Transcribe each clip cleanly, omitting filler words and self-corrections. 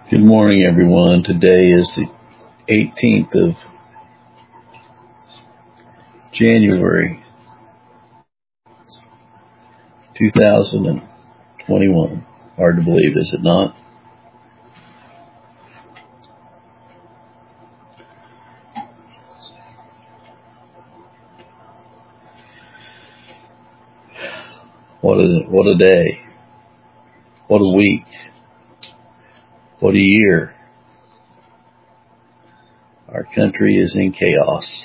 Good morning, everyone. Today is the 18th of January, 2021. Hard to believe, is it not? What a day. What a week. What a year. Our country is in chaos.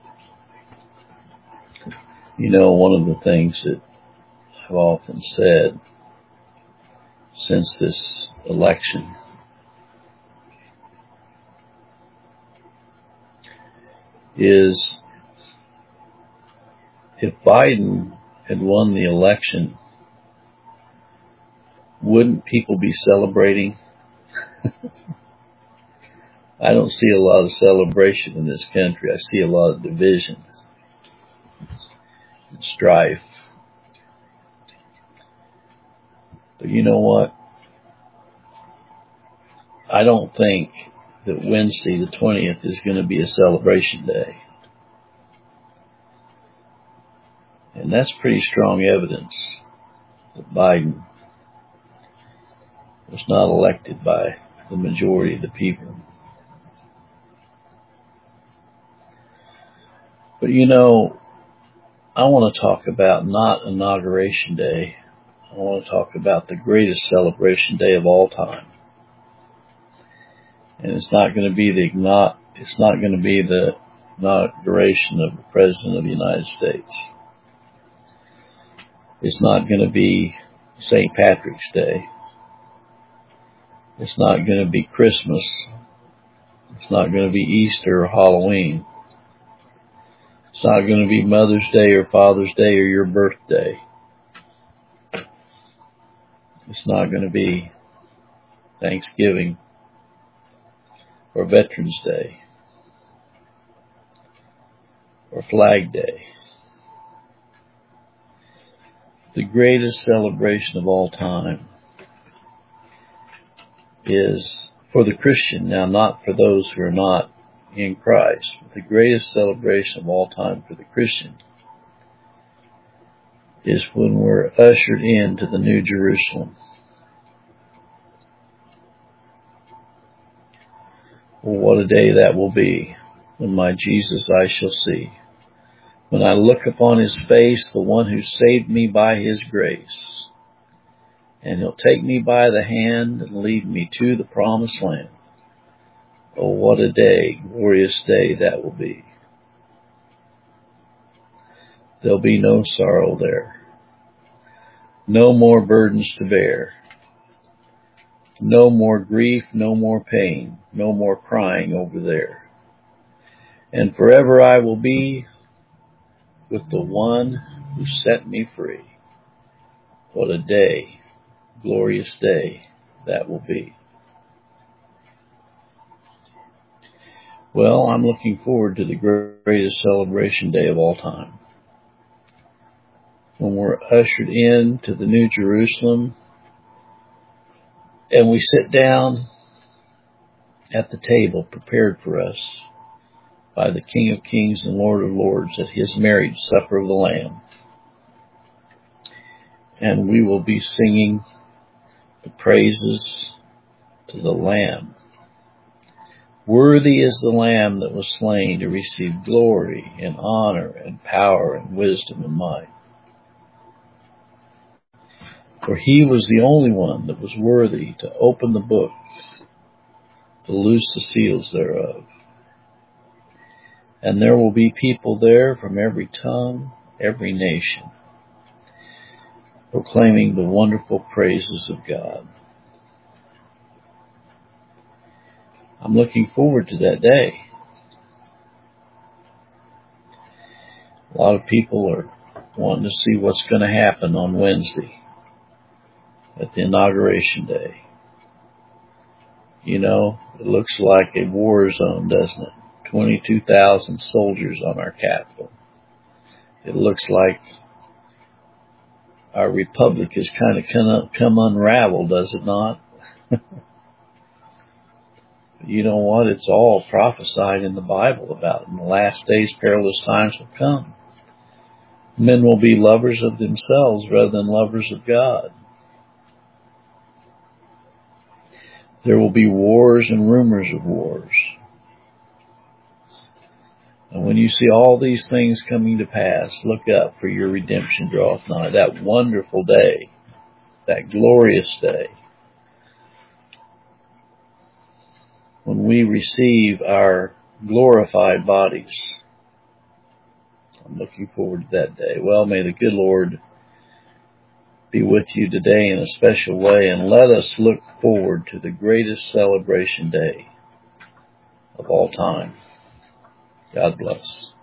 You know, one of the things that I've often said since this election is if Biden had won the election, wouldn't people be celebrating? I don't see a lot of celebration in this country. I see a lot of division and strife. But you know what? I don't think that Wednesday the 20th is going to be a celebration day. And that's pretty strong evidence that Biden was not elected by the majority of the people. But you know, I want to talk about not Inauguration Day. I want to talk about the greatest celebration day of all time. And it's not going to be the inauguration of the President of the United States. It's not going to be St. Patrick's Day. It's not going to be Christmas. It's not going to be Easter or Halloween. It's not going to be Mother's Day or Father's Day or your birthday. It's not going to be Thanksgiving or Veterans Day or Flag Day. The greatest celebration of all time is for the Christian, now not for those who are not in Christ, but the greatest celebration of all time for the Christian is when we're ushered into the New Jerusalem. Well, what a day that will be, when my Jesus I shall see. When I look upon his face, the one who saved me by his grace. And he'll take me by the hand and lead me to the promised land. Oh, what a day, glorious day that will be. There'll be no sorrow there. No more burdens to bear. No more grief, no more pain, no more crying over there. And forever I will be with the one who set me free. What a day, glorious day that will be. Well, I'm looking forward to the greatest celebration day of all time. When we're ushered into the New Jerusalem and we sit down at the table prepared for us by the King of Kings and Lord of Lords at his marriage supper of the Lamb. And we will be singing the praises to the Lamb. Worthy is the Lamb that was slain to receive glory and honor and power and wisdom and might. For he was the only one that was worthy to open the book, to loose the seals thereof. And there will be people there from every tongue, every nation, proclaiming the wonderful praises of God. I'm looking forward to that day. A lot of people are wanting to see what's going to happen on Wednesday at the Inauguration Day. You know, it looks like a war zone, doesn't it? 22,000 soldiers on our Capitol. It looks like our republic has kind of come unraveled, does it not? You know what? It's all prophesied in the Bible about. In the last days, perilous times will come. Men will be lovers of themselves rather than lovers of God. There will be wars and rumors of wars. And when you see all these things coming to pass, look up, for your redemption draweth nigh. That wonderful day, that glorious day, when we receive our glorified bodies. I'm looking forward to that day. Well, may the good Lord be with you today in a special way, and let us look forward to the greatest celebration day of all time. God bless.